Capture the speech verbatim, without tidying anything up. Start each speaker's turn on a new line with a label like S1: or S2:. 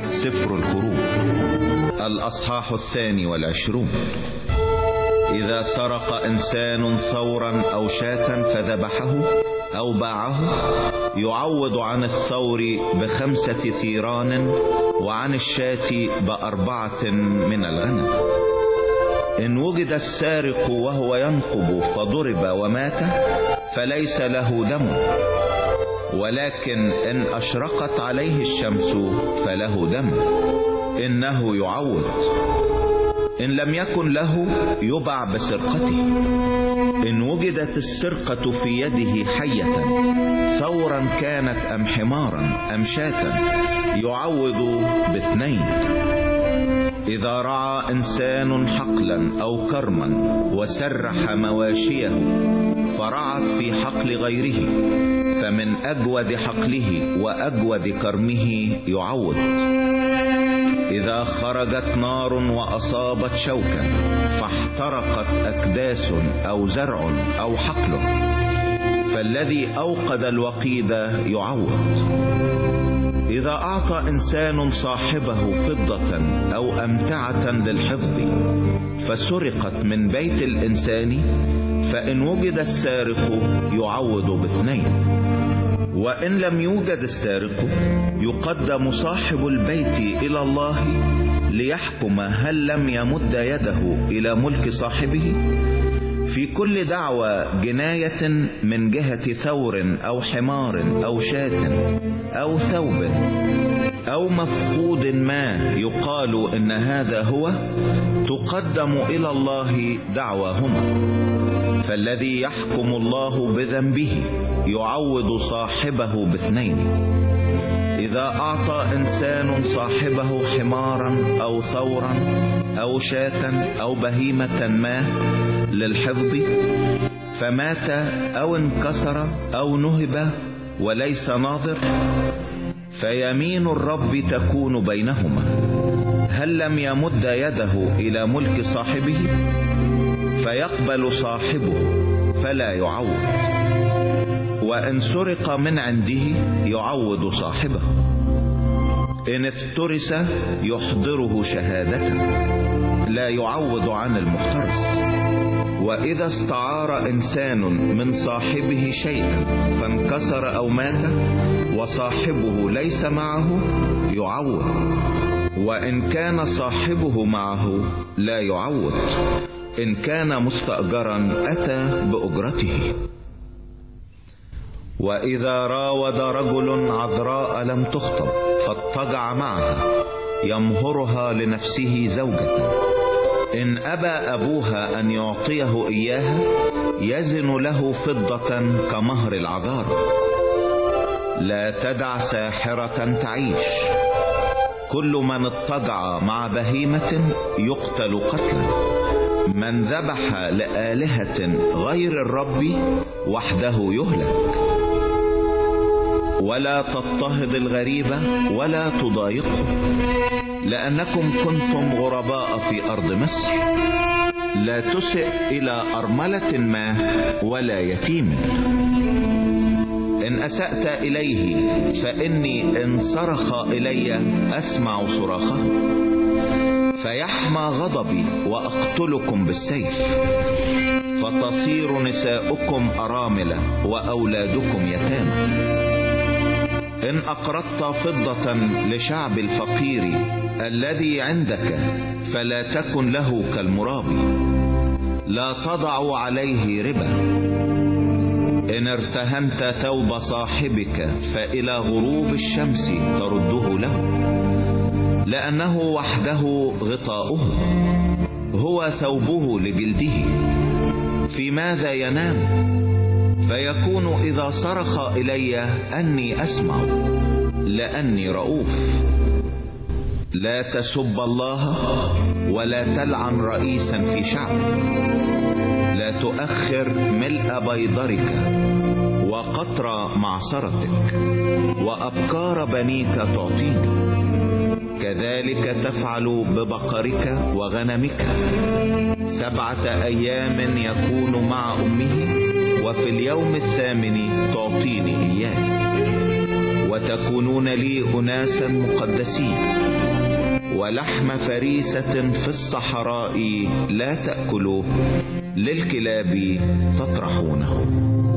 S1: سفر الخروج الأصحاح الثاني والعشرون. إذا سرق إنسان ثورا أو شاة فذبحه أو باعه يعوض عن الثور بخمسة ثيران وعن الشاة بأربعة من الغنم. إن وجد السارق وهو ينقب فضرب ومات فليس له دم، ولكن إن أشرقت عليه الشمس فله دم، إنه يعوض. إن لم يكن له يباع بسرقته. إن وجدت السرقة في يده حية ثورا كانت أم حمارا أم شاة يعوض باثنين. إذا رعى إنسان حقلا أو كرما وسرح مواشيه فرعت في حقل غيره فمن أجود حقله وأجود كرمه يعوض. إذا خرجت نار وأصابت شوكا فاحترقت أكداس أو زرع أو حقل فالذي أوقد الوقيد يعوض. إذا أعطى إنسان صاحبه فضة أو أمتعة للحفظ فسرقت من بيت الإنسان فإن وجد السارق يعوض باثنين. وإن لم يوجد السارق يقدم صاحب البيت إلى الله ليحكم هل لم يمد يده إلى ملك صاحبه في كل دعوى جناية من جهة ثور أو حمار أو شاة أو ثوب أو مفقود ما يقال إن هذا هو، تقدم إلى الله دعواهما. فالذي يحكم الله بذنبه يعوض صاحبه باثنين. إذا أعطى إنسان صاحبه حمارا أو ثورا أو شاة أو بهيمة ما للحفظ فمات أو انكسر أو نهب وليس ناظر فيمين الرب تكون بينهما هل لم يمد يده إلى ملك صاحبه فيقبل صاحبه فلا يعوض. وإن سرق من عنده يعوض صاحبه. إن افترس يحضره شهادة لا يعوض عن المفترس. وإذا استعار إنسان من صاحبه شيئا فانكسر أو مات وصاحبه ليس معه يعوض. وإن كان صاحبه معه لا يعوض. إن كان مستأجرا أتى بأجرته. وإذا راود رجل عذراء لم تخطب فاضطجع معها يمهرها لنفسه زوجة، إن أبى أبوها أن يعطيه إياها يزن له فضة كمهر العذارى. لا تدع ساحرة تعيش. كل من اضطجع مع بهيمة يقتل قتلا. من ذبح لآلهة غير الرب وحده يهلك. ولا تضطهد الغريب ولا تضايقه لأنكم كنتم غرباء في أرض مصر. لا تسئ إلى أرملة ما ولا يتيم. إن أسأت إليه فإني إن صرخ إلي أسمع صراخه فيحمى غضبي وأقتلكم بالسيف فتصير نساؤكم أرامل وأولادكم يتامى. إن أقرضت فضة لشعب الفقير الذي عندك فلا تكن له كالمرابي. لا تضع عليه ربا. إن ارتهنت ثوب صاحبك فإلى غروب الشمس ترده له لأنه وحده غطاؤه هو ثوبه لجلده. في ماذا ينام؟ فيكون إذا صرخ إلي أني أسمع لأني رؤوف. لا تسب الله ولا تلعن رئيسا في شعب. لا تؤخر ملء بيضرك وقطر معصرتك وأبكار بنيك تعطيني. كذلك تفعل ببقرك وغنمك. سبعة أيام يكون مع أمه وفي اليوم الثامن تعطيني إياه. وتكونون لي أناسا مقدسين ولحم فريسة في الصحراء لا تأكلوه، للكلاب تطرحونه.